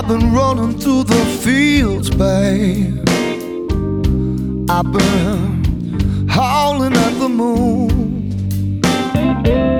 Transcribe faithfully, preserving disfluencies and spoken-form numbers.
been running through the fields, babe. I've been howling at the moon.